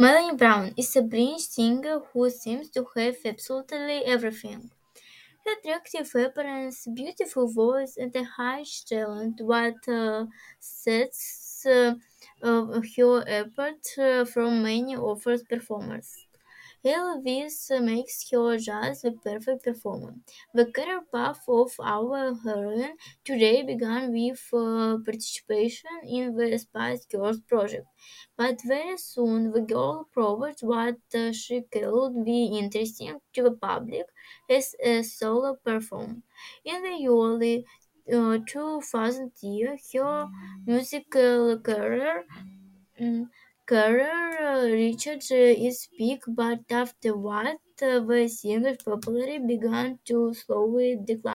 Melanie Brown is a British singer who seems to have absolutely everything. Her attractive appearance, beautiful voice, and a high talent what sets her apart from many of her performers. Elvis makes her just the perfect performer. The career path of our heroine today began with participation in the Spice Girls project, but very soon the girl proved what she could be interesting to the public as a solo performer. In the early 2000 years, her musical Mm, career reached its peak, but afterward, the singer's popularity began to slowly decline.